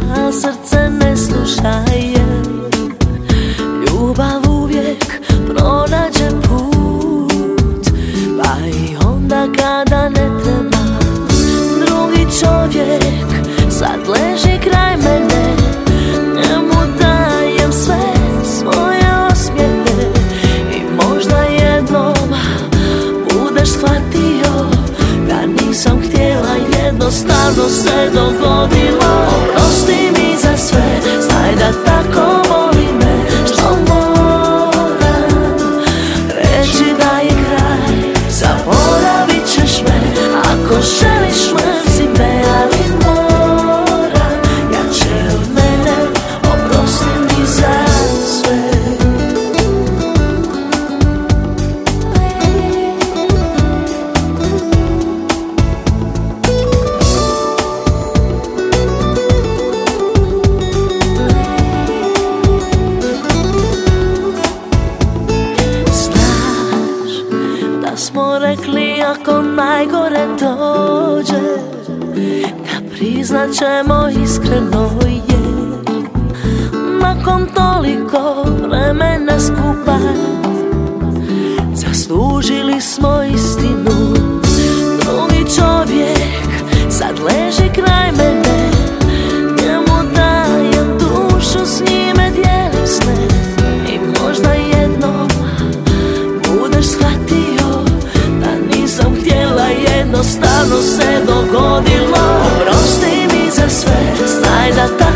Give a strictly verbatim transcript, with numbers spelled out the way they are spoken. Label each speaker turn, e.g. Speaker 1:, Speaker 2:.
Speaker 1: a srce ne sluša je. Ljubav uvijek pronađe put, pa i onda kada ne treba. Drugi čovjek sad leži kraj mene, njemu dajem sve svoje osmijene. I možda jednom budeš shvatio da nisam htjela, jednostavno se dogodilo. Oprosti mi za sve, znaj da tako voli me, što moram reći da je kraj. Zaboravit ćeš me ako želiš, mrzi me, ali moram jače od mene. Oprosti mi za sve. Smo rekli ako najgore dođe, da priznat ćemo iskreno je. Nakon toliko vremena skupa zaslužili smo istinu. Drugi čovjek sad leži kraj mene, njemu dajem dušu, s njime dijelim sne. I možda jednom budeš shvatio, jednostavno se dogodilo. Oprosti mi za sve, znaj da tako